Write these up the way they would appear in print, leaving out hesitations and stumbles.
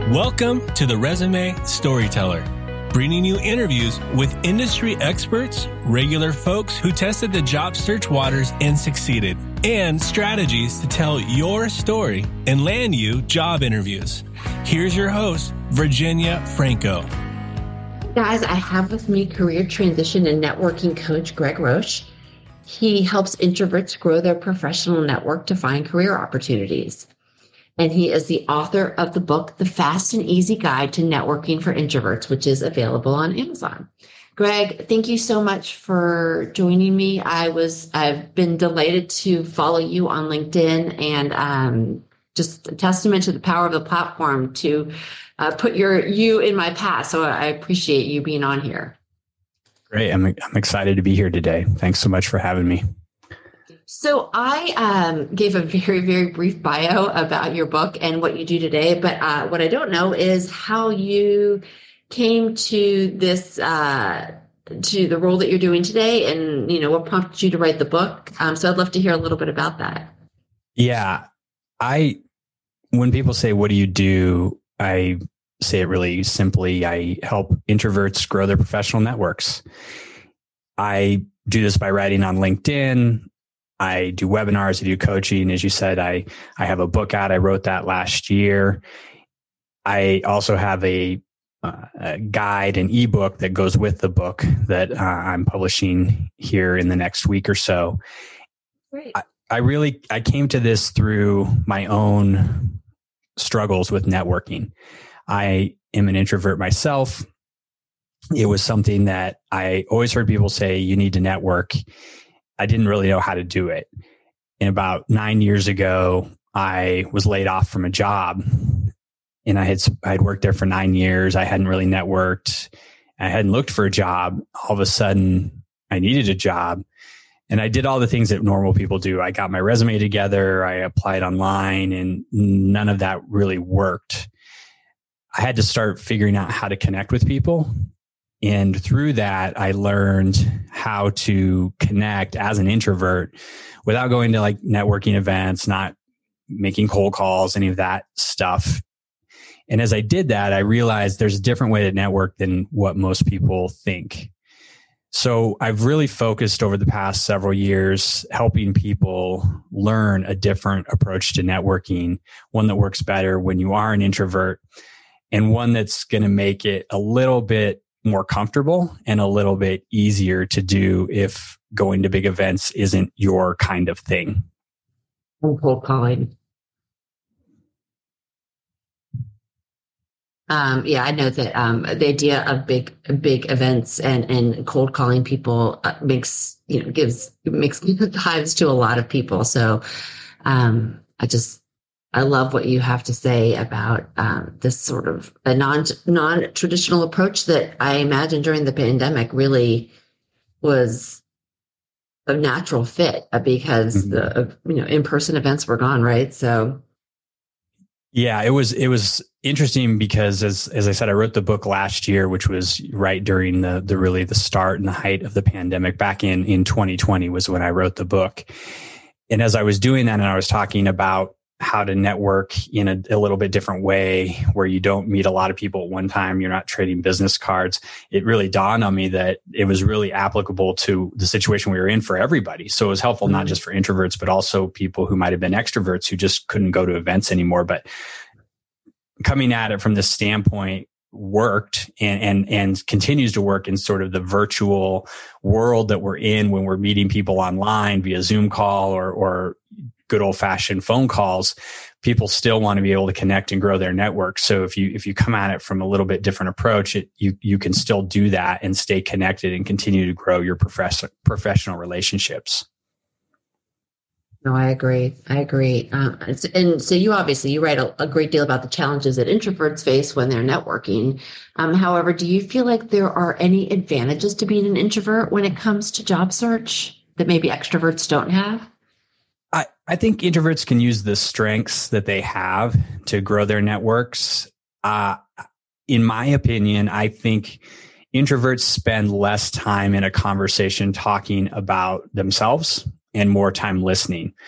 Welcome to the Resume Storyteller, bringing you interviews with industry experts, regular folks who tested the job search waters and succeeded, and strategies to tell your story and land you job interviews. Here's your host, Virginia Franco. Guys, I have with me career transition and networking coach Greg Roche. He helps introverts grow their professional network to find career opportunities. And he is the author of the book, The Fast and Easy Guide to Networking for Introverts, which is available on Amazon. Greg, thank you so much for joining me. I've been delighted to follow you on LinkedIn, and just a testament to the power of the platform to put you in my path. So I appreciate you being on here. Great. I'm excited to be here today. Thanks so much for having me. So I gave a very, very brief bio about your book and what you do today. But what I don't know is how you came to this, to the role that you're doing today, and, you know, what prompted you to write the book. So I'd love to hear a little bit about that. Yeah. When people say, what do you do? I say it really simply. I help introverts grow their professional networks. I do this by writing on LinkedIn. I do webinars, I do coaching. As you said, I have a book out. I wrote that last year. I also have a guide, an ebook that goes with the book that I'm publishing here in the next week or so. Great. I came to this through my own struggles with networking. I am an introvert myself. It was something that I always heard people say, you need to network. I didn't really know how to do it. And about 9 years ago, I was laid off from a job, and I'd worked there for 9 years. I hadn't really networked. I hadn't looked for a job. All of a sudden, I needed a job, and I did all the things that normal people do. I got my resume together. I applied online, and none of that really worked. I had to start figuring out how to connect with people. And through that, I learned how to connect as an introvert without going to like networking events, not making cold calls, any of that stuff. And as I did that, I realized there's a different way to network than what most people think. So I've really focused over the past several years helping people learn a different approach to networking, one that works better when you are an introvert, and one that's going to make it a little bit more comfortable and a little bit easier to do if going to big events isn't your kind of thing. And cold calling. Yeah, I know that the idea of big events and cold calling people makes hives to a lot of people. So I love what you have to say about this sort of a non-traditional approach that I imagine during the pandemic really was a natural fit because the in-person events were gone, right? So, yeah, it was interesting because as I said, I wrote the book last year, which was right during the start and the height of the pandemic. Back in 2020 was when I wrote the book, and as I was doing that, and I was talking about how to network in a little bit different way where you don't meet a lot of people at one time. You're not trading business cards. It really dawned on me that it was really applicable to the situation we were in for everybody. So it was helpful, not just for introverts, but also people who might have been extroverts who just couldn't go to events anymore. But coming at it from this standpoint worked and continues to work in sort of the virtual world that we're in when we're meeting people online via Zoom call or good old fashioned phone calls. People still want to be able to connect and grow their network. So if you come at it from a little bit different approach, you can still do that and stay connected and continue to grow your professional relationships. No, I agree. And so you write a great deal about the challenges that introverts face when they're networking. However, do you feel like there are any advantages to being an introvert when it comes to job search that maybe extroverts don't have? I think introverts can use the strengths that they have to grow their networks. In my opinion, I think introverts spend less time in a conversation talking about themselves and more time listening.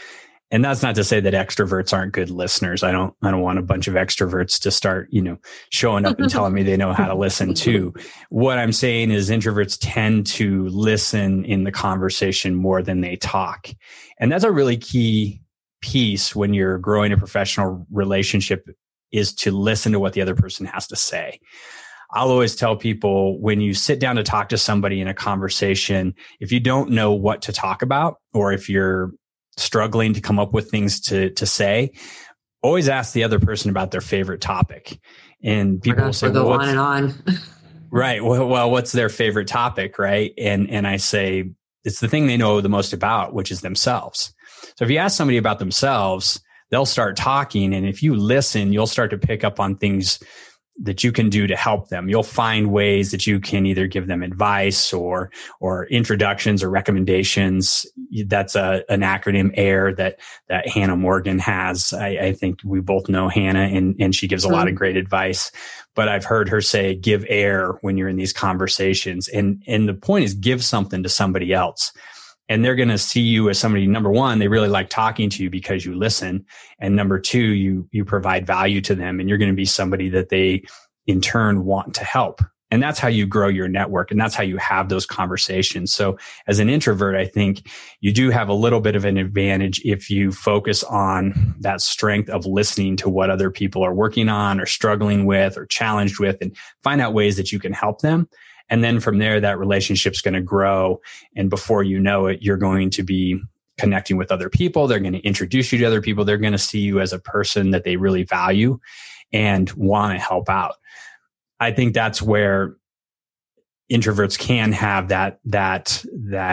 And that's not to say that extroverts aren't good listeners. I don't want a bunch of extroverts to start, showing up and telling me they know how to listen too. What I'm saying is introverts tend to listen in the conversation more than they talk. And that's a really key piece when you're growing a professional relationship, is to listen to what the other person has to say. I'll always tell people, when you sit down to talk to somebody in a conversation, if you don't know what to talk about, or if you're struggling to come up with things to say, always ask the other person about their favorite topic. And people will say, "Well, go on and on." Right. Well, what's their favorite topic? Right. And I say, it's the thing they know the most about, which is themselves. So if you ask somebody about themselves, they'll start talking. And if you listen, you'll start to pick up on things that you can do to help them. You'll find ways that you can either give them advice or introductions or recommendations. That's an acronym AIR that Hannah Morgan has. I think we both know Hannah, and she gives a lot of great advice. But I've heard her say, give air when you're in these conversations. And the point is, give something to somebody else. And they're going to see you as somebody, number one, they really like talking to you because you listen. And number two, you provide value to them, and you're going to be somebody that they in turn want to help. And that's how you grow your network. And that's how you have those conversations. So as an introvert, I think you do have a little bit of an advantage if you focus on that strength of listening to what other people are working on or struggling with or challenged with, and find out ways that you can help them. And then from there, that relationship's going to grow. And before you know it, you're going to be connecting with other people. They're going to introduce you to other people. They're going to see you as a person that they really value and want to help out. I think that's where introverts can have that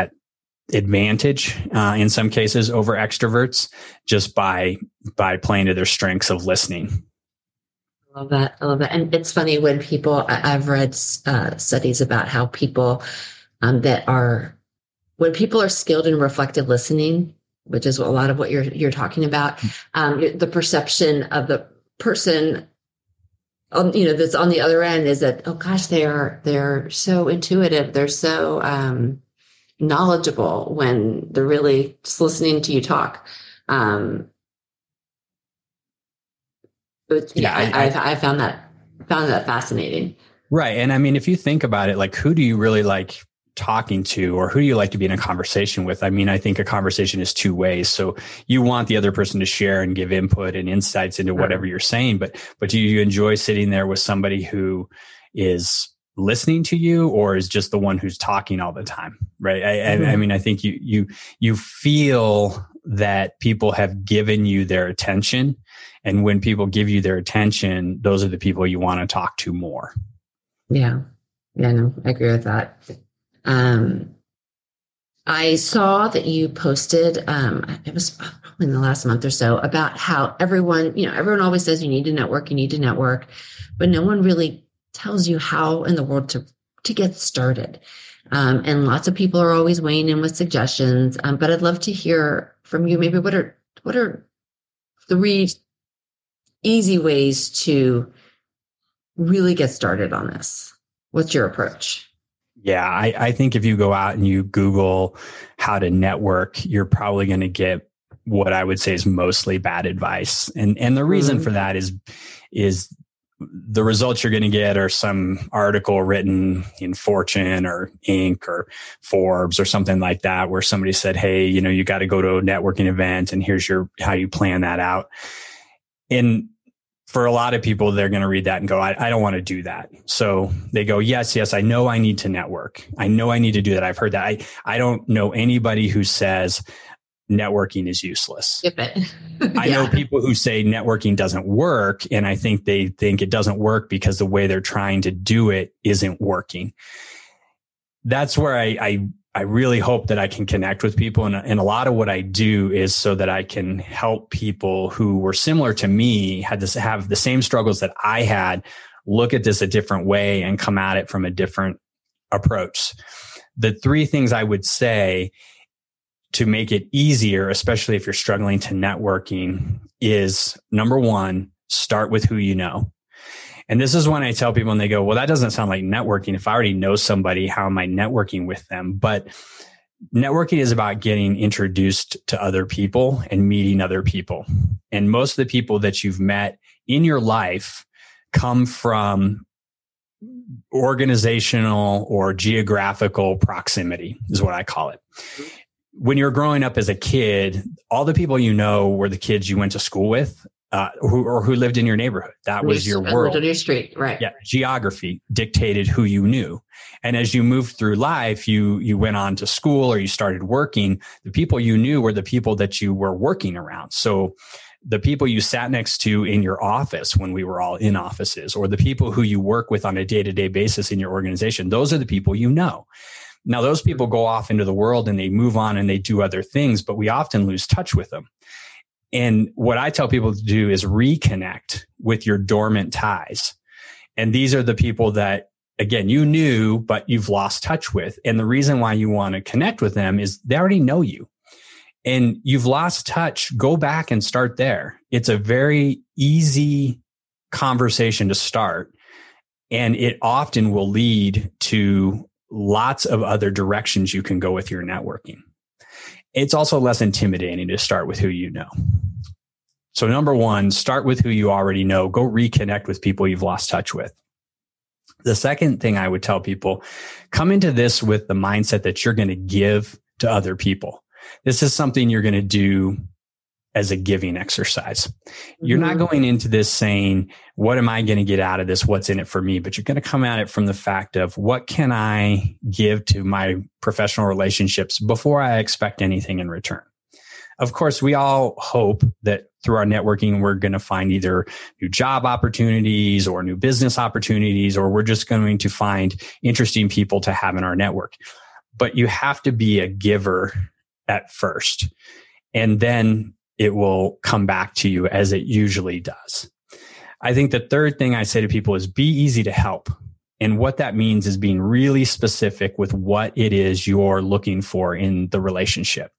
advantage in some cases over extroverts, just by playing to their strengths of listening. I love that. And it's funny when people, I've read studies about how people when people are skilled in reflective listening, which is a lot of what you're talking about, the perception of the person, that's on the other end is that, oh gosh, they're so intuitive. They're so knowledgeable when they're really just listening to you talk. I found that fascinating. Right. And I mean, if you think about it, like, who do you really like talking to, or who do you like to be in a conversation with? I mean, I think a conversation is two ways. So you want the other person to share and give input and insights into whatever you're saying, but do you enjoy sitting there with somebody who is listening to you, or is just the one who's talking all the time? Right. I mean, I think you feel that people have given you their attention. And when people give you their attention, those are the people you want to talk to more. Yeah. Yeah, no, I agree with that. I saw that you posted, it was probably in the last month or so, about how everyone always says you need to network, but no one really tells you how in the world to get started. And lots of people are always weighing in with suggestions. But I'd love to hear from you. Maybe what are 3 easy ways to really get started on this? What's your approach? Yeah, I think if you go out and you Google how to network, you're probably going to get what I would say is mostly bad advice. And the reason for that is the results you're going to get are some article written in Fortune or Inc. or Forbes or something like that, where somebody said, hey, you got to go to a networking event and here's how you plan that out. And for a lot of people, they're going to read that and go, I don't want to do that. So they go, yes, I know I need to network. I know I need to do that. I've heard that. I don't know anybody who says networking is useless. Skip it. I know people who say networking doesn't work, and I think they think it doesn't work because the way they're trying to do it isn't working. That's where I really hope that I can connect with people. And a lot of what I do is so that I can help people who were similar to me, have the same struggles that I had, look at this a different way and come at it from a different approach. The 3 things I would say to make it easier, especially if you're struggling to networking, is number 1, start with who you know. And this is when I tell people and they go, well, that doesn't sound like networking. If I already know somebody, how am I networking with them? But Networking is about getting introduced to other people and meeting other people. And most of the people that you've met in your life come from organizational or geographical proximity, is what I call it. When you're growing up as a kid, all the people you know were the kids you went to school with, who lived in your neighborhood. That was your world. On your street, right? Yeah, geography dictated who you knew. And as you moved through life, you went on to school or you started working. The people you knew were the people that you were working around. So the people you sat next to in your office when we were all in offices, or the people who you work with on a day-to-day basis in your organization, those are the people you know. Now, those people go off into the world and they move on and they do other things, but we often lose touch with them. And what I tell people to do is reconnect with your dormant ties. And these are the people that, again, you knew, but you've lost touch with. And the reason why you want to connect with them is they already know you. And you've lost touch. Go back and start there. It's a very easy conversation to start. And it often will lead to lots of other directions you can go with your networking. It's also less intimidating to start with who you know. So number one, start with who you already know. Go reconnect with people you've lost touch with. The second thing I would tell people, come into this with the mindset that you're going to give to other people. This is something you're going to do as a giving exercise. You're not going into this saying, what am I going to get out of this? What's in it for me? But you're going to come at it from the fact of, what can I give to my professional relationships before I expect anything in return? Of course, we all hope that through our networking, we're going to find either new job opportunities or new business opportunities, or we're just going to find interesting people to have in our network. But you have to be a giver at first, and then it will come back to you, as it usually does. I think the third thing I say to people is be easy to help. And what that means is being really specific with what it is you're looking for in the relationship.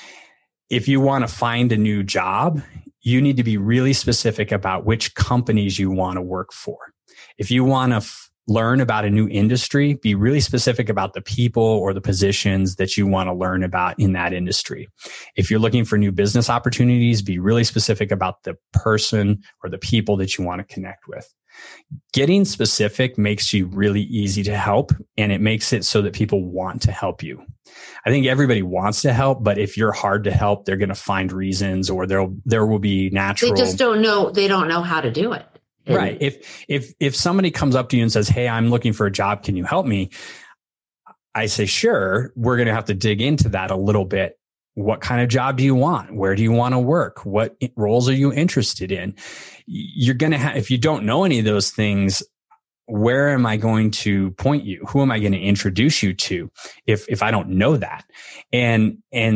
If you want to find a new job, you need to be really specific about which companies you want to work for. If you want to learn about a new industry, be really specific about the people or the positions that you want to learn about in that industry. If you're looking for new business opportunities, be really specific about the person or the people that you want to connect with. Getting specific makes you really easy to help, and it makes it so that people want to help you. I think everybody wants to help, but if you're hard to help, they're going to find reasons, or there will be natural. They just don't know. They don't know how to do it. Right. If somebody comes up to you and says, "Hey, I'm looking for a job. Can you help me?" I say, "Sure." We're going to have to dig into that a little bit. What kind of job do you want? Where do you want to work? What roles are you interested in? You're going to have, if you don't know any of those things, where am I going to point you? Who am I going to introduce you to if I don't know that? And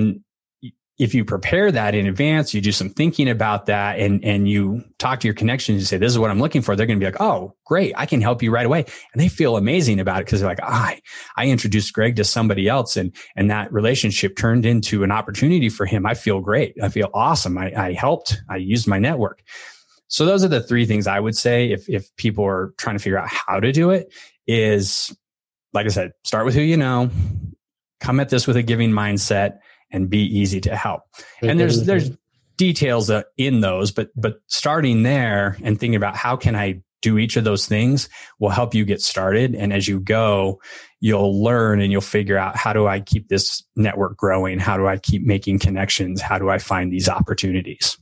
if you prepare that in advance, you do some thinking about that, and you talk to your connections and say, "This is what I'm looking for," they're going to be like, "Oh, great. I can help you right away." And they feel amazing about it, because they're like, I introduced Greg to somebody else, and that relationship turned into an opportunity for him. I feel great. I feel awesome. I helped. I used my network. So those are the three things I would say if people are trying to figure out how to do it is, like I said, start with who you know, come at this with a giving mindset, and be easy to help. And there's details in those, but starting there and thinking about how can I do each of those things will help you get started. And as you go, you'll learn and you'll figure out, how do I keep this network growing? How do I keep making connections? How do I find these opportunities?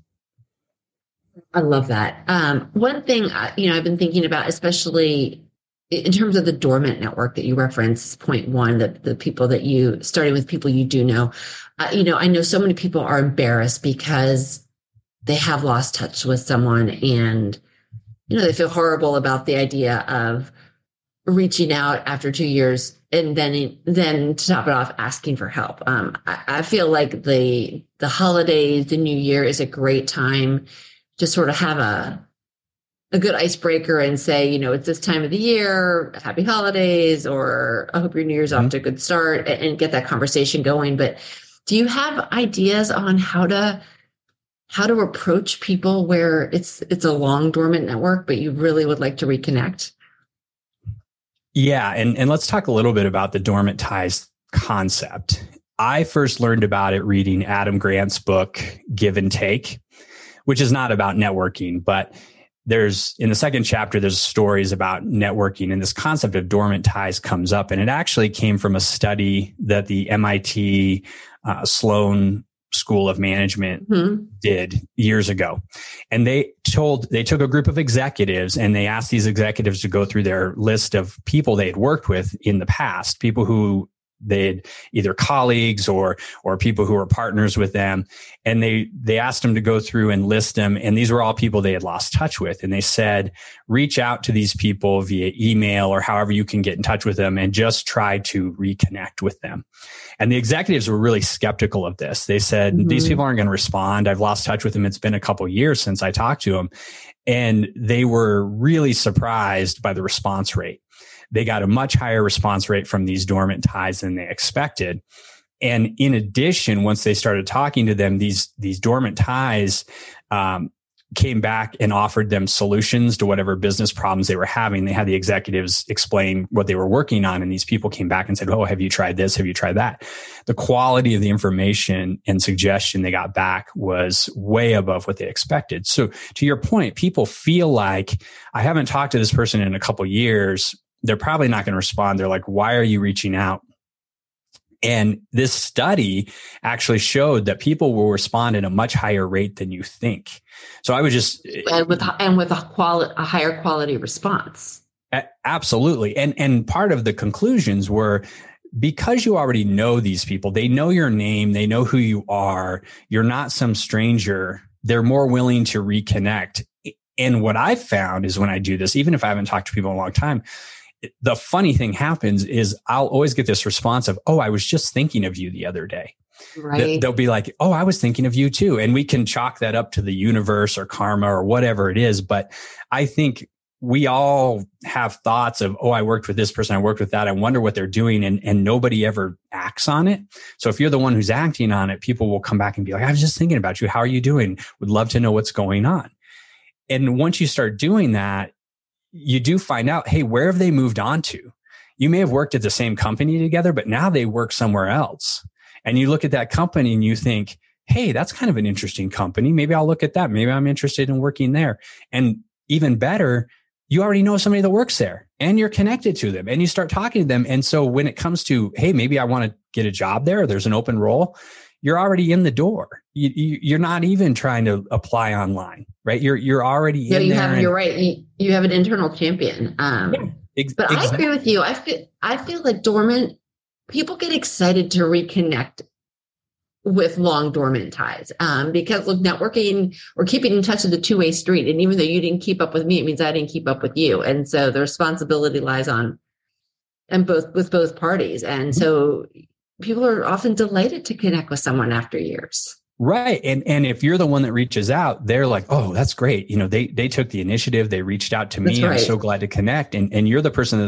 I love that. One thing, I've been thinking about, especially in terms of the dormant network that you referenced, point one, the people that you started with, people you do know. I know so many people are embarrassed because they have lost touch with someone, and, they feel horrible about the idea of reaching out after 2 years and then to top it off, asking for help. I feel like the holidays, the new year is a great time to sort of have a good icebreaker and say, it's this time of the year, happy holidays, or I hope your New Year's off to a good start, and get that conversation going. But do you have ideas on how to approach people where it's a long dormant network, but you really would like to reconnect? Yeah. And let's talk a little bit about the dormant ties concept. I first learned about it reading Adam Grant's book, Give and Take, which is not about networking, but in the second chapter, there's stories about networking, and this concept of dormant ties comes up. And it actually came from a study that the MIT Sloan School of Management did years ago. And they took a group of executives and they asked these executives to go through their list of people they had worked with in the past, people who they'd either colleagues or people who were partners with them. And they asked them to go through and list them. And these were all people they had lost touch with. And they said, reach out to these people via email or however you can get in touch with them and just try to reconnect with them. And the executives were really skeptical of this. They said, these people aren't going to respond. I've lost touch with them. It's been a couple of years since I talked to them. And they were really surprised by the response rate. They got a much higher response rate from these dormant ties than they expected. And in addition, once they started talking to them, these dormant ties came back and offered them solutions to whatever business problems they were having. They had the executives explain what they were working on. And these people came back and said, oh, have you tried this? Have you tried that? The quality of the information and suggestion they got back was way above what they expected. So to your point, people feel like, I haven't talked to this person in a couple of years. They're probably not going to respond. They're like, why are you reaching out? And this study actually showed that people will respond at a much higher rate than you think. So I was just with a higher quality response. Absolutely. And part of the conclusions were, because you already know these people, they know your name, they know who you are, you're not some stranger, they're more willing to reconnect. And what I've found is when I do this, even if I haven't talked to people in a long time, the funny thing happens is I'll always get this response of, oh, I was just thinking of you the other day. Right. They'll be like, oh, I was thinking of you too. And we can chalk that up to the universe or karma or whatever it is. But I think we all have thoughts of, oh, I worked with this person, I worked with that, I wonder what they're doing. And nobody ever acts on it. So if you're the one who's acting on it, people will come back and be like, I was just thinking about you. How are you doing? Would love to know what's going on. And once you start doing that, you do find out, hey, where have they moved on to? You may have worked at the same company together, but now they work somewhere else. And you look at that company and you think, hey, that's kind of an interesting company. Maybe I'll look at that. Maybe I'm interested in working there. And even better, you already know somebody that works there and you're connected to them and you start talking to them. And so when it comes to, hey, maybe I want to get a job there, or there's an open role, you're already in the door. You're not even trying to apply online, right? You're already in there. You're right. You have an internal champion. But exactly. I agree with you. I feel like dormant people get excited to reconnect with long dormant ties. Because look, networking or keeping in touch is a two-way street. And even though you didn't keep up with me, it means I didn't keep up with you. And so the responsibility lies on with both parties. And so people are often delighted to connect with someone after years. Right. And if you're the one that reaches out, they're like, oh, that's great. You know, they took the initiative. They reached out to me. Right. I'm so glad to connect. And you're the person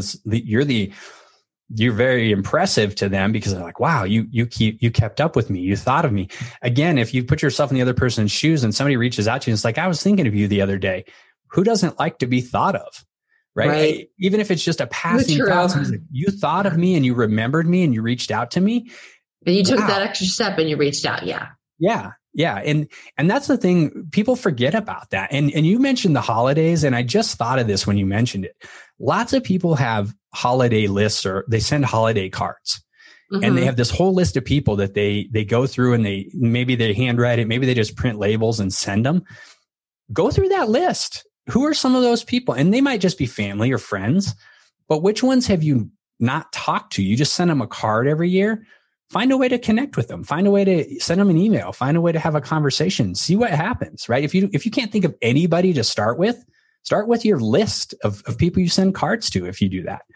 you're very impressive to them because they're like, wow, you kept up with me. You thought of me. Again, if you put yourself in the other person's shoes and somebody reaches out to you, and it's like, I was thinking of you the other day. Who doesn't like to be thought of? Right. Even if it's just a passing thought, like, you thought of me and you remembered me and you reached out to me. And you took that extra step and you reached out. Yeah. Yeah. Yeah. And that's the thing. People forget about that. And you mentioned the holidays. And I just thought of this when you mentioned it. Lots of people have holiday lists or they send holiday cards. Mm-hmm. And they have this whole list of people that they go through and maybe they handwrite it. Maybe they just print labels and send them. Go through that list. Who are some of those people? And they might just be family or friends, but which ones have you not talked to? You just send them a card every year. Find a way to connect with them. Find a way to send them an email. Find a way to have a conversation. See what happens, right? If you can't think of anybody to start with your list of people you send cards to. If you do that,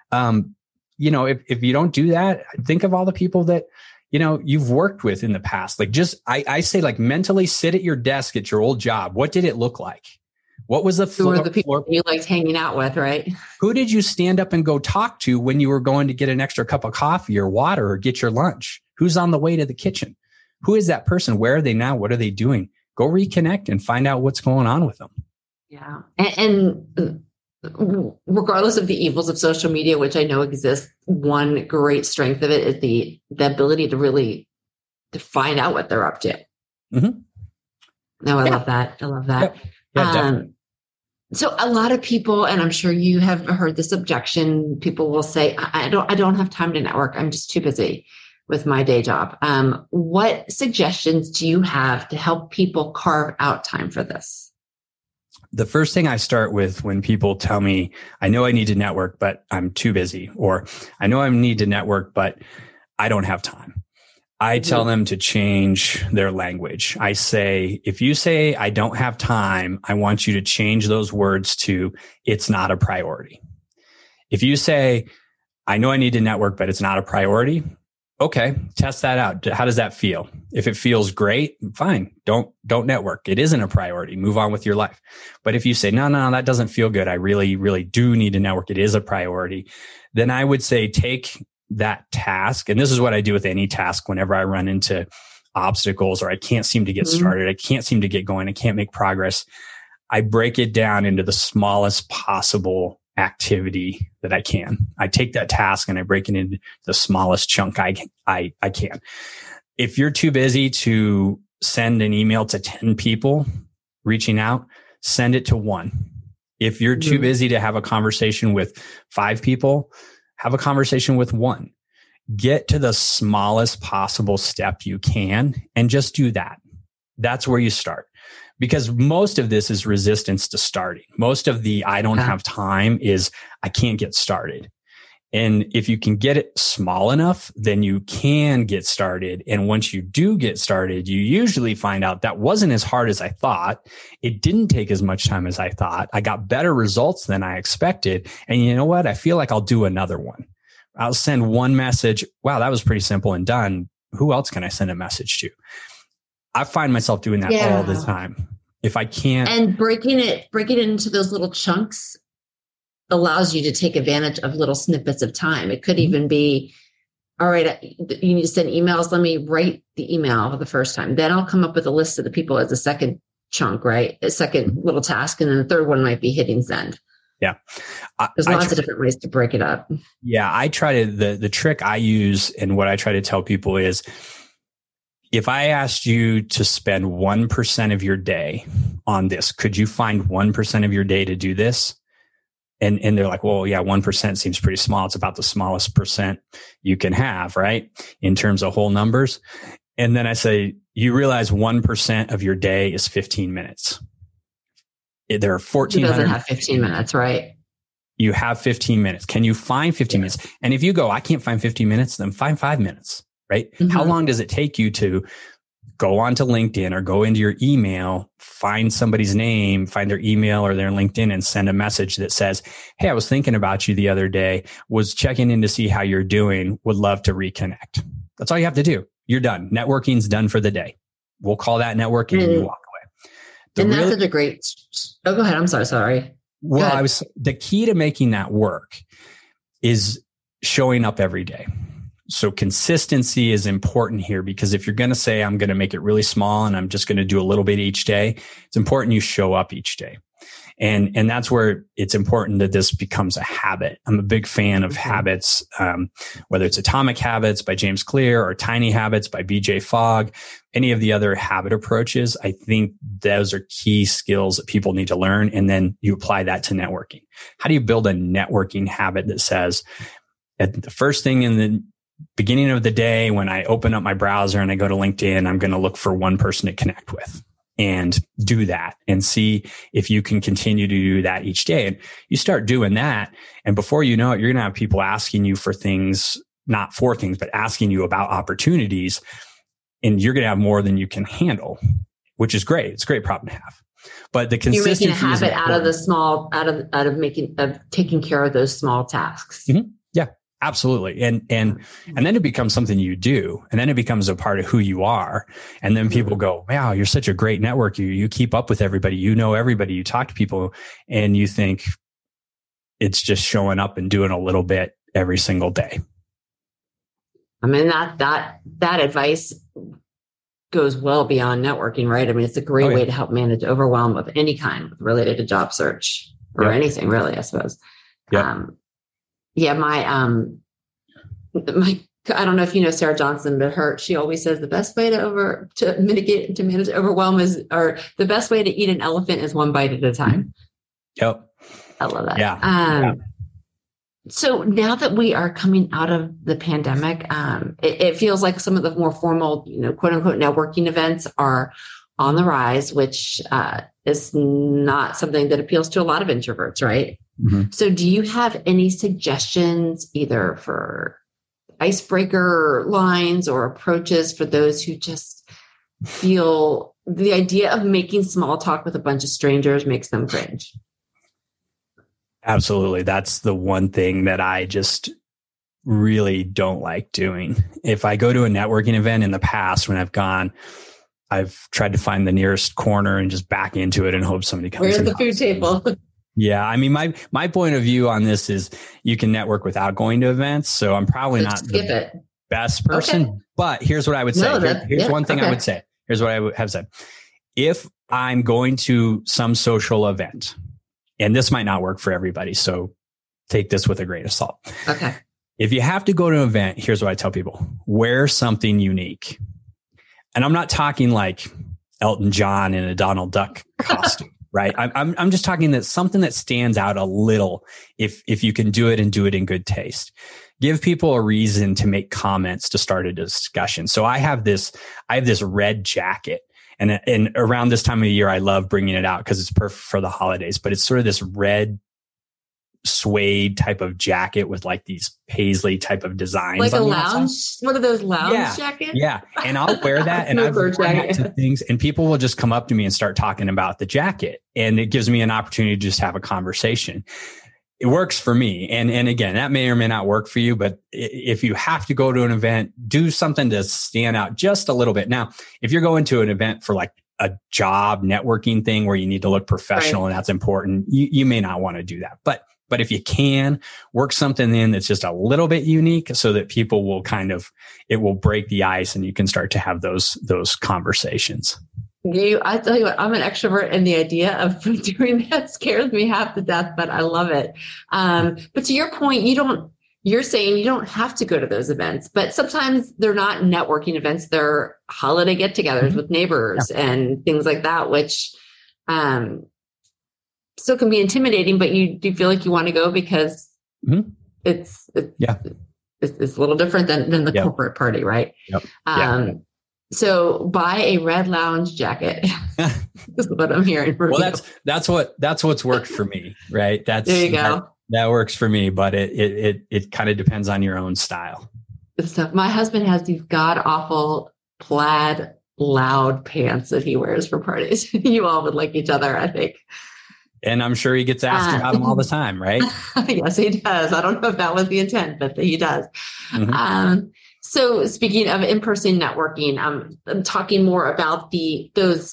if you don't do that, think of all the people that, you've worked with in the past. Like I say, like mentally sit at your desk at your old job. What did it look like? What was the floor? Who were the people you liked hanging out with, right? Who did you stand up and go talk to when you were going to get an extra cup of coffee or water or get your lunch? Who's on the way to the kitchen? Who is that person? Where are they now? What are they doing? Go reconnect and find out what's going on with them. Yeah. And regardless of the evils of social media, which I know exists, one great strength of it is the ability to really to find out what they're up to. Mm-hmm. No, I love that. I love that. Yeah, so a lot of people, and I'm sure you have heard this objection, people will say, I don't have time to network. I'm just too busy with my day job. What suggestions do you have to help people carve out time for this? The first thing I start with when people tell me, I know I need to network, but I'm too busy, or I know I need to network, but I don't have time. I tell them to change their language. I say, if you say, I don't have time, I want you to change those words to, it's not a priority. If you say, I know I need to network, but it's not a priority. Okay, test that out. How does that feel? If it feels great, fine. Don't network. It isn't a priority. Move on with your life. But if you say, no, that doesn't feel good. I really, really do need to network. It is a priority. Then I would say take that task. And this is what I do with any task whenever I run into obstacles or I can't seem to get started. I can't seem to get going. I can't make progress. I break it down into the smallest possible activity that I can. I take that task and I break it into the smallest chunk I can. If you're too busy to send an email to 10 people reaching out, send it to one. If you're too busy to have a conversation with 5 people, have a conversation with one. Get to the smallest possible step you can and just do that. That's where you start. Because most of this is resistance to starting. Most of the I don't have time is I can't get started. And if you can get it small enough, then you can get started. And once you do get started, you usually find out that wasn't as hard as I thought. It didn't take as much time as I thought. I got better results than I expected. And you know what? I feel like I'll do another one. I'll send one message. Wow, that was pretty simple and done. Who else can I send a message to? I find myself doing that all the time. If I can't. And breaking it into those little chunks allows you to take advantage of little snippets of time. It could even be, all right, you need to send emails. Let me write the email for the first time. Then I'll come up with a list of the people as a second chunk, right? A second little task. And then the third one might be hitting send. Yeah. There's lots of different ways to break it up. Yeah. I try to, the trick I use and what I try to tell people is, if I asked you to spend 1% of your day on this, could you find 1% of your day to do this? And they're like, well, yeah, 1% seems pretty small. It's about the smallest percent you can have, right? In terms of whole numbers. And then I say, you realize 1% of your day is 15 minutes. There are 1,400. It doesn't have 15 minutes, right? You have 15 minutes. Can you find 15 minutes? And if you go, I can't find 15 minutes, then find 5 minutes. Right? Mm-hmm. How long does it take you to go onto LinkedIn or go into your email, find somebody's name, find their email or their LinkedIn and send a message that says, hey, I was thinking about you the other day, was checking in to see how you're doing, would love to reconnect. That's all you have to do. You're done. Networking's done for the day. We'll call that networking and you walk away. And that's such a great, go ahead. I'm sorry. Well, the key to making that work is showing up every day. So consistency is important here because if you're going to say, I'm going to make it really small and I'm just going to do a little bit each day, it's important you show up each day. And that's where it's important that this becomes a habit. I'm a big fan of habits, whether it's Atomic Habits by James Clear or Tiny Habits by BJ Fogg, any of the other habit approaches. I think those are key skills that people need to learn. And then you apply that to networking. How do you build a networking habit that says at the first thing in the beginning of the day, when I open up my browser and I go to LinkedIn, I'm going to look for one person to connect with and do that and see if you can continue to do that each day. And you start doing that. And before you know it, you're going to have people asking you for things, not for things, but asking you about opportunities. And you're going to have more than you can handle, which is great. It's a great problem to have. But the consistency you're making a habit out of the small, out of taking care of those small tasks. Mm-hmm. Yeah. Absolutely. And then it becomes something you do, and then it becomes a part of who you are. And then people go, wow, you're such a great networker. You keep up with everybody. You know everybody. You talk to people, and you think it's just showing up and doing a little bit every single day. I mean, that advice goes well beyond networking, right? I mean, it's a great way to help manage overwhelm of any kind related to job search. or anything really, I suppose. Yep. My I don't know if you know Sarah Johnson, but she always says the best way to manage overwhelm the best way to eat an elephant is one bite at a time. Yep. I love that. Yeah. So now that we are coming out of the pandemic, it feels like some of the more formal, quote unquote, networking events are on the rise, which is not something that appeals to a lot of introverts, right? Mm-hmm. So do you have any suggestions either for icebreaker lines or approaches for those who just feel the idea of making small talk with a bunch of strangers makes them cringe? Absolutely. That's the one thing that I just really don't like doing. If I go to a networking event in the past, when I've gone, I've tried to find the nearest corner and just back into it and hope somebody comes. We're at the food table. Yeah. I mean, my point of view on this is you can network without going to events. So I'm probably not the best person, okay. But here's what I would say. Here's one thing I would say. Here's what I would have said. If I'm going to some social event, and this might not work for everybody, so take this with a grain of salt. Okay. If you have to go to an event, here's what I tell people. Wear something unique. And I'm not talking like Elton John in a Donald Duck costume. Right. I'm just talking that something that stands out a little if you can do it and do it in good taste. Give people a reason to make comments to start a discussion. So I have this red jacket, and around this time of the year, I love bringing it out because it's perfect for the holidays, but it's sort of this red suede type of jacket with like these paisley type of designs. Like a lounge, one of those lounge jackets? Yeah. And I'll wear that and I've worn that to things, and people will just come up to me and start talking about the jacket. And it gives me an opportunity to just have a conversation. It works for me. And again, that may or may not work for you, but if you have to go to an event, do something to stand out just a little bit. Now, if you're going to an event for like a job networking thing where you need to look professional, right, and that's important, you may not want to do that. But if you can work something in that's just a little bit unique so that people will it will break the ice and you can start to have those conversations. I tell you what, I'm an extrovert, and the idea of doing that scares me half to death, but I love it. But to your point, you're saying you don't have to go to those events, but sometimes they're not networking events. They're holiday get-togethers, mm-hmm, with neighbors, yeah, and things like that, which, still can be intimidating, but you do feel like you want to go because, mm-hmm, it's a little different than the, yep, corporate party, right? Yep. So buy a red lounge jacket. Is what I'm hearing from you. That's what's worked for me, right? There you go. That works for me, but it kind of depends on your own style. So my husband has these god awful plaid loud pants that he wears for parties. You all would like each other, I think. And I'm sure he gets asked about them all the time, right? Yes, he does. I don't know if that was the intent, but he does. Mm-hmm. So speaking of in-person networking, I'm talking more about the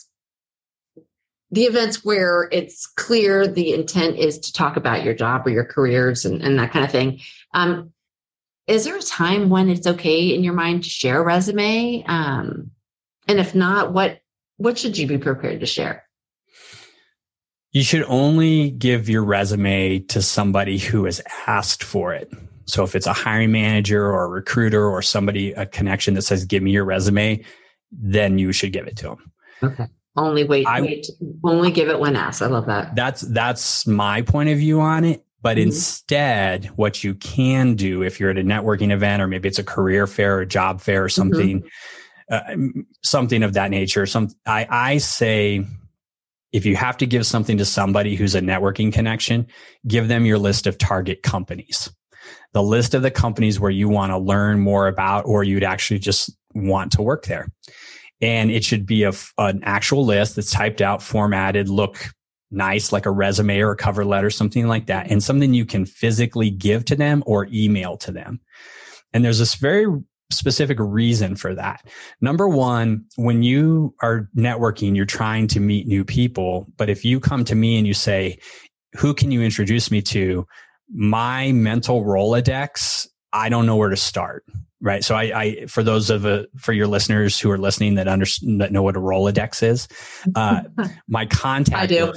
events where it's clear the intent is to talk about your job or your careers and that kind of thing. Is there a time when it's okay in your mind to share a resume? And if not, what should you be prepared to share? You should only give your resume to somebody who has asked for it. So if it's a hiring manager or a recruiter or somebody, a connection that says, give me your resume, then you should give it to them. Okay. Only only give it when asked. I love that. That's my point of view on it. But mm-hmm, instead, what you can do if you're at a networking event, or maybe it's a career fair or a job fair or something, mm-hmm, something of that nature. I say, if you have to give something to somebody who's a networking connection, give them your list of target companies, the list of the companies where you want to learn more about, or you'd actually just want to work there. And it should be an actual list that's typed out, formatted, look nice, like a resume or a cover letter, something like that, and something you can physically give to them or email to them. And there's this very specific reason for that. Number one, when you are networking, you're trying to meet new people. But if you come to me and you say, who can you introduce me to? My mental Rolodex, I don't know where to start. Right. So I for your listeners who are listening that know what a Rolodex is, my contact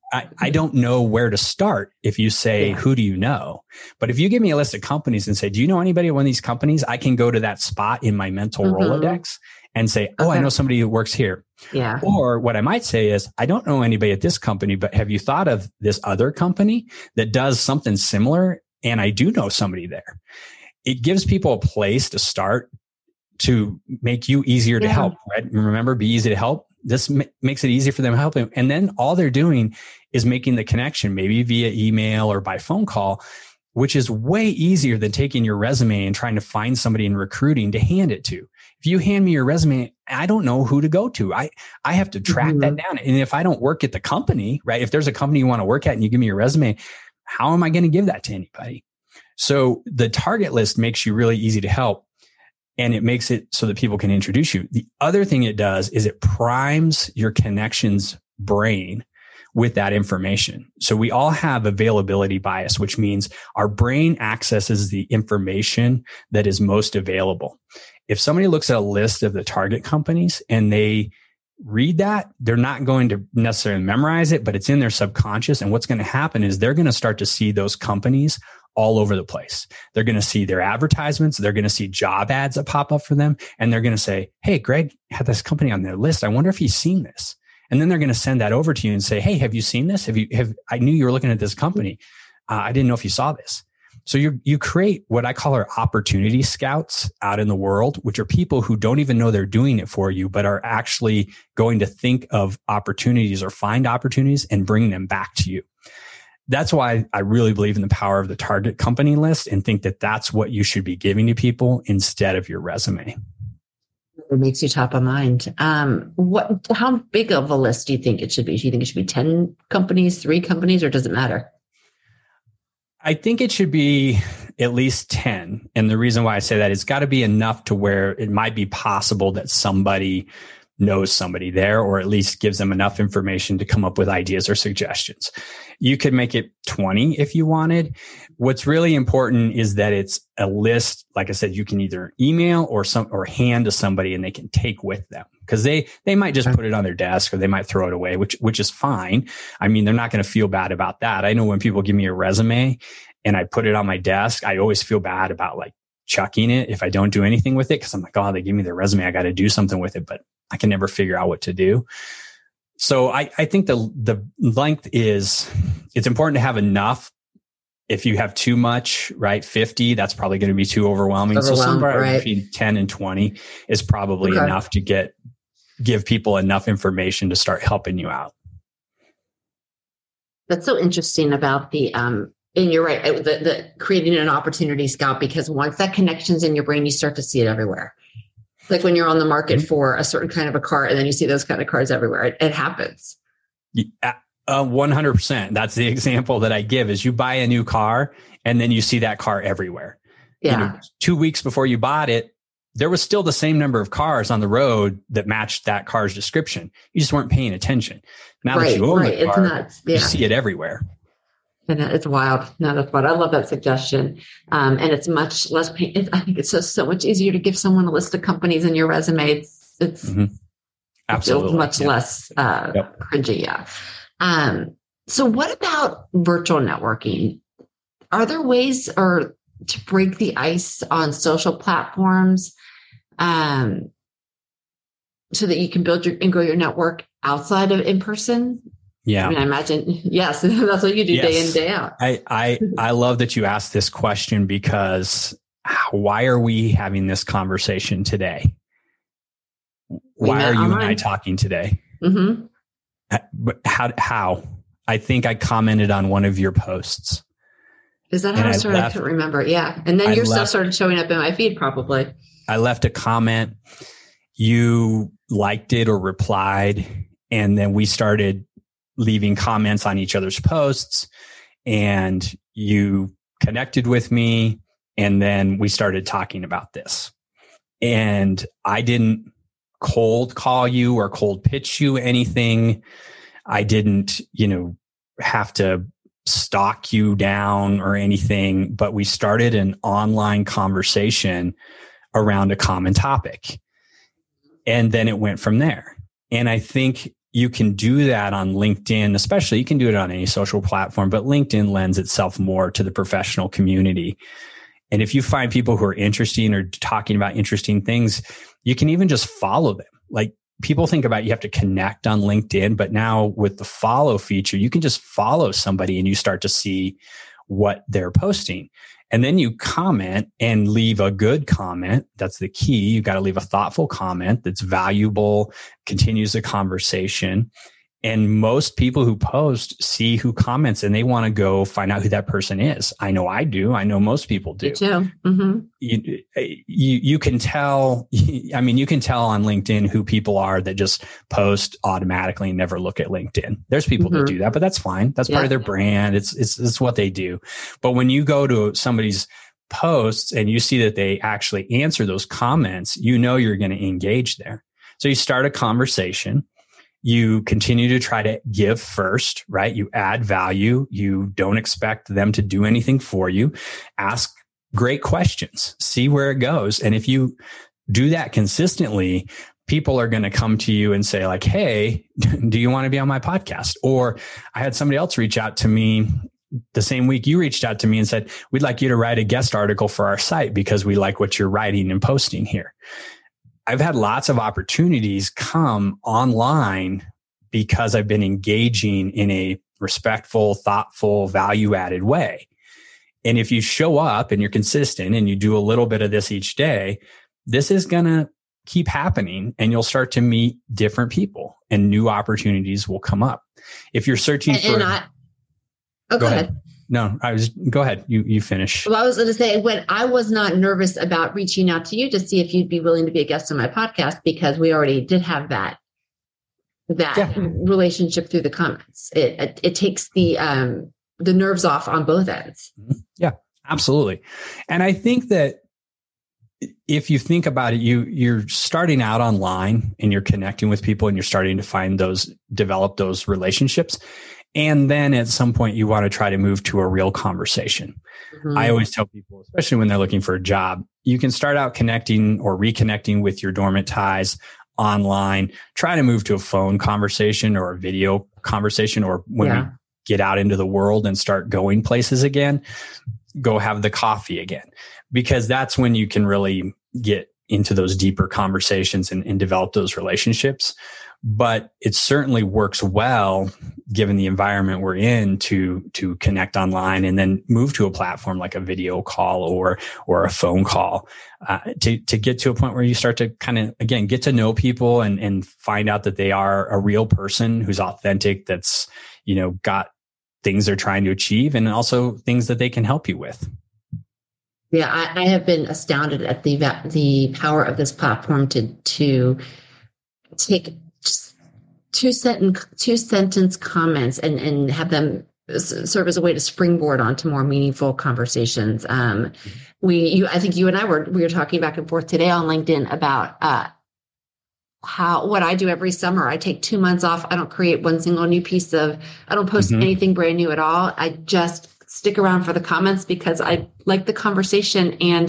I don't know where to start if you say, who do you know? But if you give me a list of companies and say, do you know anybody at one of these companies? I can go to that spot in my mental Rolodex and say, I know somebody who works here. Yeah. Or what I might say is, I don't know anybody at this company, but have you thought of this other company that does something similar? And I do know somebody there. It gives people a place to start to make you easier to help, right? Remember, be easy to help. This makes it easy for them to help them. And then all they're doing is making the connection, maybe via email or by phone call, which is way easier than taking your resume and trying to find somebody in recruiting to hand it to. If you hand me your resume, I don't know who to go to. I have to track that down. And if I don't work at the company, right? If there's a company you want to work at and you give me your resume, how am I going to give that to anybody? So the target list makes you really easy to help. And it makes it so that people can introduce you. The other thing it does is it primes your connections brain with that information. So we all have availability bias, which means our brain accesses the information that is most available. If somebody looks at a list of the target companies and they read that, they're not going to necessarily memorize it, but it's in their subconscious. And what's going to happen is they're going to start to see those companies all over the place. They're going to see their advertisements. They're going to see job ads that pop up for them. And they're going to say, hey, Greg had this company on their list. I wonder if he's seen this. And then they're going to send that over to you and say, hey, have you seen this? I knew you were looking at this company. I didn't know if you saw this. So you create what I call our opportunity scouts out in the world, which are people who don't even know they're doing it for you, but are actually going to think of opportunities or find opportunities and bring them back to you. That's why I really believe in the power of the target company list and think that that's what you should be giving to people instead of your resume. It makes you top of mind. How big of a list do you think it should be? Do you think it should be 10 companies, 3 companies, or does it matter? I think it should be at least 10. And the reason why I say that, it's got to be enough to where it might be possible that somebody knows somebody there, or at least gives them enough information to come up with ideas or suggestions. You could make it 20 if you wanted. What's really important is that it's a list. Like I said, you can either email or hand to somebody and they can take with them, because they might just put it on their desk or they might throw it away, which is fine. I mean, they're not going to feel bad about that. I know when people give me a resume and I put it on my desk, I always feel bad about like chucking it if I don't do anything with it, because I'm like, oh, they give me their resume, I got to do something with it, but I can never figure out what to do. So I think the length is, it's important to have enough. If you have too much, right, 50, that's probably going to be too overwhelming. So somewhere between 10 and 20 is probably enough to give people enough information to start helping you out. That's so interesting about the, and you're right, the creating an opportunity scout, because once that connection's in your brain, you start to see it everywhere. Like when you're on the market for a certain kind of a car and then you see those kind of cars everywhere, it happens. 100%. That's the example that I give, is you buy a new car and then you see that car everywhere. Yeah. 2 weeks before you bought it, there was still the same number of cars on the road that matched that car's description. You just weren't paying attention. Now that you own the car, you see it everywhere. And it's wild. No, that's wild. I love that suggestion. And it's much less pain. I think it's so much easier to give someone a list of companies in your resume. It's absolutely much less cringy. Yeah. So what about virtual networking? Are there ways to break the ice on social platforms so that you can build and grow your network outside of in person? Yeah. I mean, I imagine, yes, that's what you do day in, day out. I love that you asked this question, because why are we having this conversation today? Why are you and I talking today? Mm-hmm. How? I think I commented on one of your posts. Is that how I started? I can't remember. Yeah. And then your stuff started showing up in my feed probably. I left a comment. You liked it or replied. And then we started leaving comments on each other's posts, and you connected with me. And then we started talking about this, and I didn't cold call you or cold pitch you anything. I didn't, have to stalk you down or anything, but we started an online conversation around a common topic. And then it went from there. And I think, you can do that on LinkedIn, especially. You can do it on any social platform, but LinkedIn lends itself more to the professional community. And if you find people who are interesting or talking about interesting things, you can even just follow them. Like, people think about you have to connect on LinkedIn, but now with the follow feature, you can just follow somebody and you start to see what they're posting. And then you comment and leave a good comment. That's the key. You got to leave a thoughtful comment that's valuable, continues the conversation. And most people who post see who comments and they want to go find out who that person is. I know I do. I know most people do. Me too. Mm-hmm. You can tell, I mean, you can tell on LinkedIn who people are that just post automatically and never look at LinkedIn. There's people that do that, but that's fine. That's part of their brand. It's what they do. But when you go to somebody's posts and you see that they actually answer those comments, you know you're going to engage there. So you start a conversation. You continue to try to give first, right? You add value. You don't expect them to do anything for you. Ask great questions. See where it goes. And if you do that consistently, people are going to come to you and say like, hey, do you want to be on my podcast? Or I had somebody else reach out to me the same week you reached out to me and said, we'd like you to write a guest article for our site because we like what you're writing and posting here. I've had lots of opportunities come online because I've been engaging in a respectful, thoughtful, value-added way. And if you show up and you're consistent and you do a little bit of this each day, this is going to keep happening and you'll start to meet different people and new opportunities will come up. If you're searching go ahead. No, go ahead. You finish. Well, I was going to say, when I was not nervous about reaching out to you to see if you'd be willing to be a guest on my podcast, because we already did have that relationship through the comments. It takes the nerves off on both ends. Yeah, absolutely. And I think that if you think about it, you're starting out online and you're connecting with people and you're starting to develop those relationships. And then at some point you want to try to move to a real conversation. Mm-hmm. I always tell people, especially when they're looking for a job, you can start out connecting or reconnecting with your dormant ties online, try to move to a phone conversation or a video conversation, or when we get out into the world and start going places again, go have the coffee again, because that's when you can really get into those deeper conversations and develop those relationships. But it certainly works well, given the environment we're in, to connect online and then move to a platform like a video call or a phone call, to get to a point where you start to kind of, again, get to know people and find out that they are a real person who's authentic, that's, got things they're trying to achieve and also things that they can help you with. Yeah, I have been astounded at the power of this platform to take two sentence comments and have them serve as a way to springboard onto more meaningful conversations. I think you and I were talking back and forth today on LinkedIn about what I do every summer. I take 2 months off. I don't create one single new I don't post anything brand new at all. I just stick around for the comments because I like the conversation, and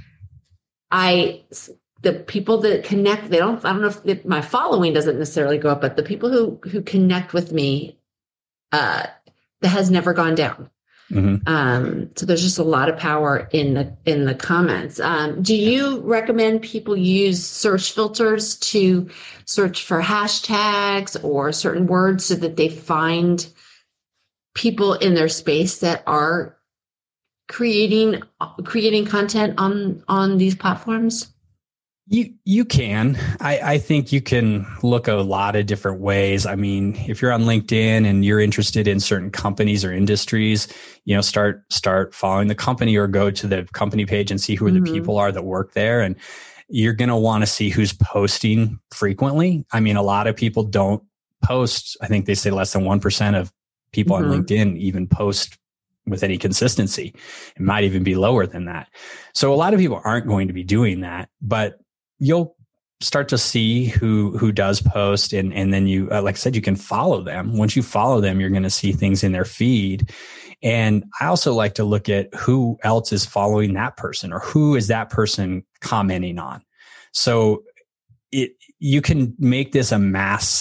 the people that connect, I don't know if my following doesn't necessarily go up, but the people who connect with me, that has never gone down. Mm-hmm. So there's just a lot of power in the comments. Do you recommend people use search filters to search for hashtags or certain words so that they find people in their space that are creating content on these platforms? You can. I think you can look a lot of different ways. I mean, if you're on LinkedIn and you're interested in certain companies or industries, start following the company or go to the company page and see who the people are that work there. And you're going to want to see who's posting frequently. I mean, a lot of people don't post. I think they say less than 1% of people on LinkedIn even post with any consistency. It might even be lower than that. So a lot of people aren't going to be doing that, but you'll start to see who does post. And then you, like I said, you can follow them. Once you follow them, you're going to see things in their feed. And I also like to look at who else is following that person or who is that person commenting on. So you can make this a mass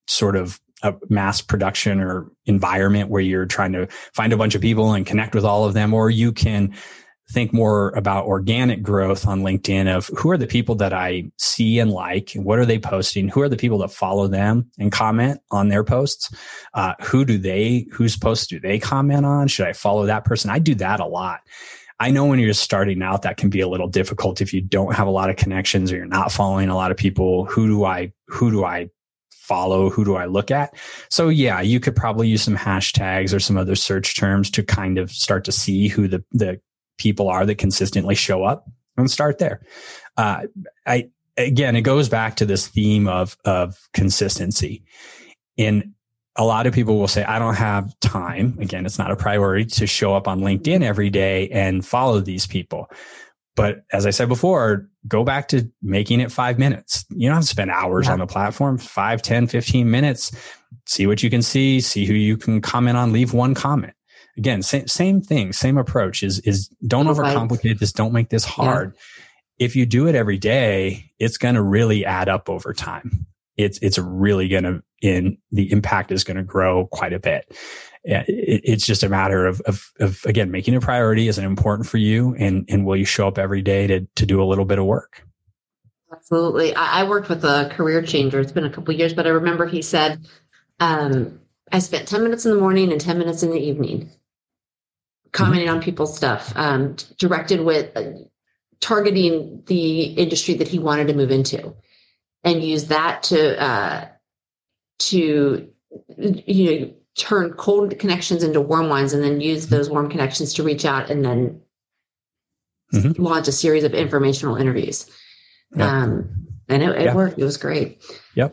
sort of a mass production or environment where you're trying to find a bunch of people and connect with all of them, or you can think more about organic growth on LinkedIn of who are the people that I see and like, and what are they posting? Who are the people that follow them and comment on their posts? Whose posts do they comment on? Should I follow that person? I do that a lot. I know when you're just starting out, that can be a little difficult if you don't have a lot of connections or you're not following a lot of people. Who do I follow? Who do I look at? So yeah, you could probably use some hashtags or some other search terms to kind of start to see who the people are that consistently show up, and start there. Again, it goes back to this theme of consistency. And a lot of people will say, I don't have time. Again, it's not a priority to show up on LinkedIn every day and follow these people. But as I said before, go back to making it 5 minutes. You don't have to spend hours on the platform, 5, 10, 15 minutes. See what you can see who you can comment on, leave one comment. Again, same thing, same approach is don't overcomplicate this. Don't make this hard. Yeah. If you do it every day, it's going to really add up over time. It's really going to, the impact is going to grow quite a bit. It's just a matter of again, making a priority. Is it important for you? And will you show up every day to do a little bit of work? Absolutely. I worked with a career changer. It's been a couple of years, but I remember he said, I spent 10 minutes in the morning and 10 minutes in the evening commenting on people's stuff, directed with targeting the industry that he wanted to move into, and use that to turn cold connections into warm ones, and then use those warm connections to reach out and then launch a series of informational interviews. Yep. And it worked. It was great. Yep.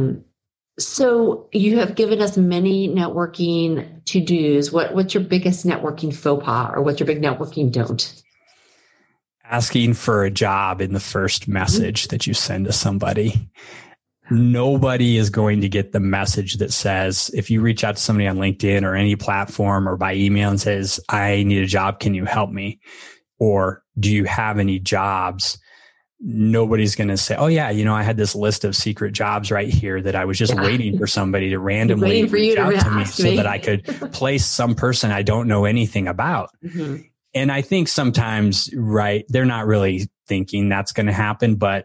So you have given us many networking to-dos. What's your biggest networking faux pas, or what's your big networking don't? Asking for a job in the first message that you send to somebody. Nobody is going to get the message that says, if you reach out to somebody on LinkedIn or any platform or by email and says, I need a job, can you help me? Or do you have any jobs? Nobody's going to say, oh yeah, I had this list of secret jobs right here that I was just waiting for somebody to randomly reach out to me so that I could place some person I don't know anything about. Mm-hmm. And I think sometimes, they're not really thinking that's going to happen, but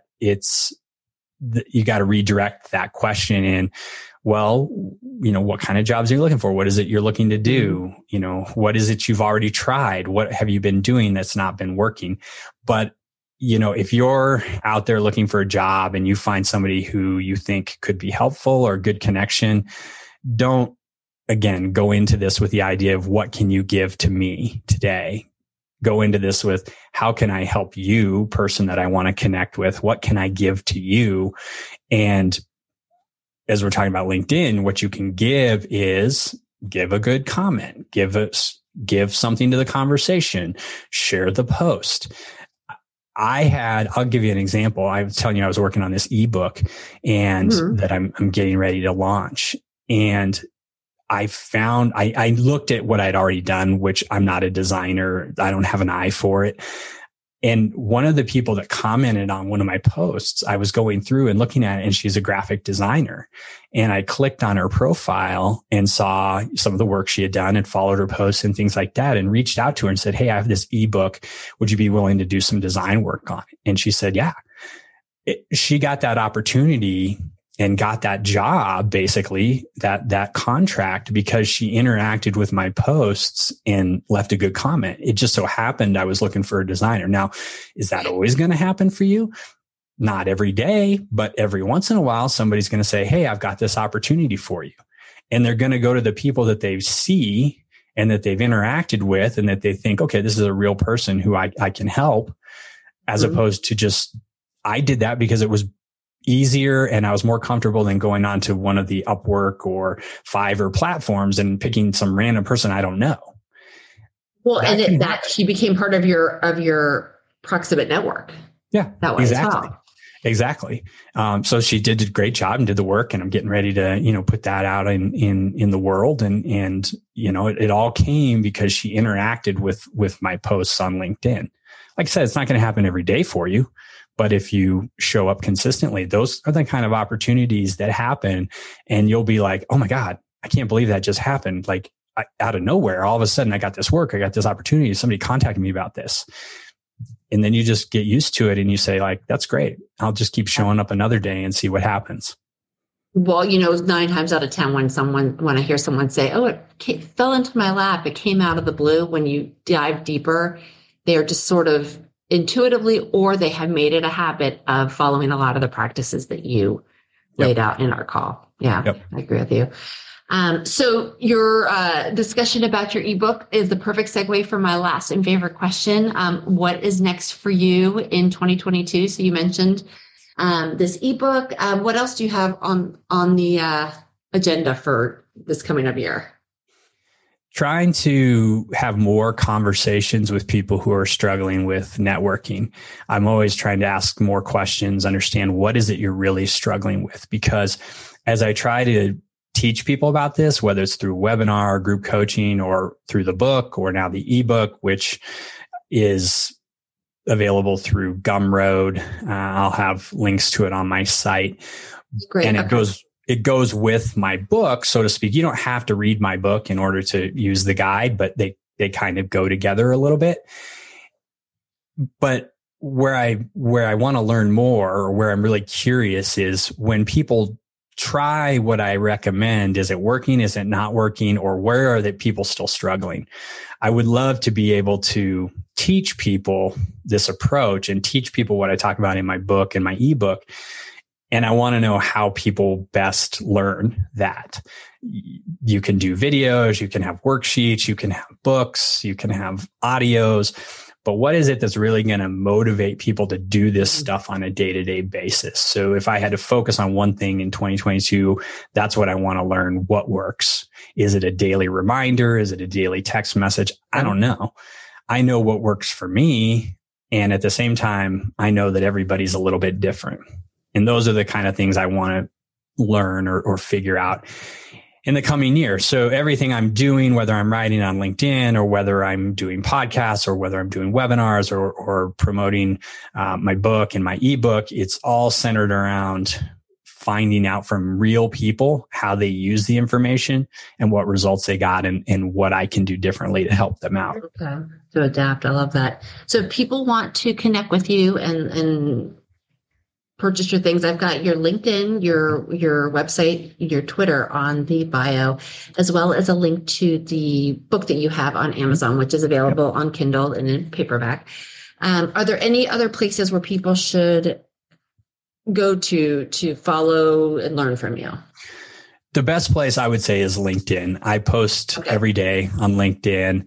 you got to redirect that question in, well, what kind of jobs are you looking for? What is it you're looking to do? What is it you've already tried? What have you been doing that's not been working? But if you're out there looking for a job and you find somebody who you think could be helpful or a good connection, don't, again, go into this with the idea of what can you give to me today? Go into this with, how can I help you, person that I want to connect with? What can I give to you? And as we're talking about LinkedIn, what you can give is give a good comment, give something to the conversation, share the post. I'll give you an example. I was telling you I was working on this ebook and that I'm getting ready to launch. And I looked at what I'd already done, which I'm not a designer. I don't have an eye for it. And one of the people that commented on one of my posts, I was going through and looking at it, and she's a graphic designer. And I clicked on her profile and saw some of the work she had done and followed her posts and things like that, and reached out to her and said, hey, I have this ebook. Would you be willing to do some design work on it? And she said, yeah. She got that opportunity and got that job, basically, that contract, because she interacted with my posts and left a good comment. It just so happened I was looking for a designer. Now, is that always going to happen for you? Not every day, but every once in a while, somebody's going to say, hey, I've got this opportunity for you. And they're going to go to the people that they see and that they've interacted with and that they think, okay, this is a real person who I can help, as opposed to just, I did that because it was easier and I was more comfortable than going on to one of the Upwork or Fiverr platforms and picking some random person I don't know. Well, that she became part of your proximate network. Yeah, that way exactly. As well. Exactly. So she did a great job and did the work, and I'm getting ready to, put that out in the world. And it all came because she interacted with my posts on LinkedIn. Like I said, it's not going to happen every day for you, But if you show up consistently, those are the kind of opportunities that happen. And you'll be like, oh my God, I can't believe that just happened. Like out of nowhere, all of a sudden I got this work. I got this opportunity. Somebody contacted me about this. And then you just get used to it and you say like, that's great. I'll just keep showing up another day and see what happens. Well, 9 times out of 10, when I hear someone say, oh, it fell into my lap, it came out of the blue, when you dive deeper, they're just sort of intuitively, or they have made it a habit of following a lot of the practices that you laid out in our call. Yeah, yep. I agree with you. So your discussion about your ebook is the perfect segue for my last and favorite question. What is next for you in 2022? So you mentioned this ebook. What else do you have on the agenda for this coming up year? Trying to have more conversations with people who are struggling with networking. I'm always trying to ask more questions, understand what is it you're really struggling with? Because as I try to teach people about this, whether it's through webinar, group coaching, or through the book, or now the ebook, which is available through Gumroad. I'll have links to it on my site. Great. And it goes with my book, so to speak. You don't have to read my book in order to use the guide, but they kind of go together a little bit. But where I want to learn more, or where I'm really curious, is when people try what I recommend, is it working? Is it not working? Or where are the people still struggling? I would love to be able to teach people this approach and teach people what I talk about in my book and my ebook. And I want to know how people best learn that. You can do videos, you can have worksheets, you can have books, you can have audios, but what is it that's really going to motivate people to do this stuff on a day-to-day basis? So if I had to focus on one thing in 2022, that's what I want to learn. What works? Is it a daily reminder? Is it a daily text message? I don't know. I know what works for me. And at the same time, I know that everybody's a little bit different. And those are the kind of things I want to learn or figure out in the coming year. So everything I'm doing, whether I'm writing on LinkedIn, or whether I'm doing podcasts, or whether I'm doing webinars, or promoting my book and my ebook, it's all centered around finding out from real people how they use the information and what results they got, and what I can do differently to help them out. Okay. To adapt. I love that. So if people want to connect with you and purchase your things, I've got your LinkedIn, your website, your Twitter on the bio, as well as a link to the book that you have on Amazon, which is available on Kindle and in paperback. Are there any other places where people should go to follow and learn from you? The best place I would say is LinkedIn. I post every day on LinkedIn,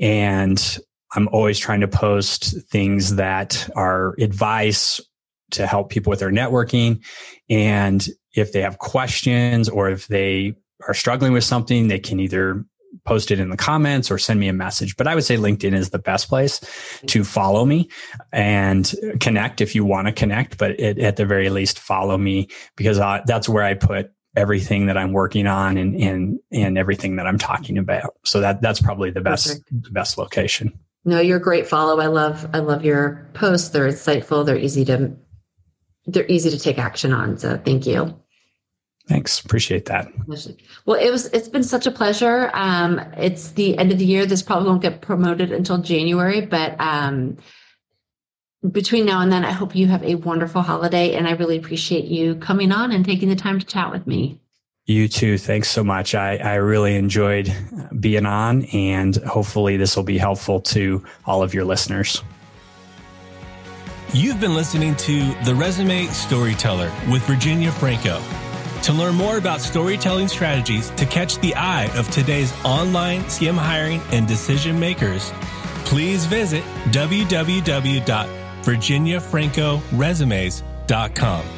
and I'm always trying to post things that are advice to help people with their networking. And if they have questions, or if they are struggling with something, they can either post it in the comments or send me a message. But I would say LinkedIn is the best place to follow me and connect if you want to connect. But at the very least, follow me, because that's where I put everything that I'm working on and everything that I'm talking about. So that's probably the best location. No, you're a great follow. I love your posts. They're insightful. They're easy to take action on. So thank you. Thanks. Appreciate that. Well, it's been such a pleasure. It's the end of the year. This probably won't get promoted until January, but between now and then, I hope you have a wonderful holiday, and I really appreciate you coming on and taking the time to chat with me. You too. Thanks so much. I really enjoyed being on, and hopefully this will be helpful to all of your listeners. You've been listening to The Resume Storyteller with Virginia Franco. To learn more about storytelling strategies to catch the eye of today's online CM hiring and decision makers, please visit www.virginiafrancoresumes.com.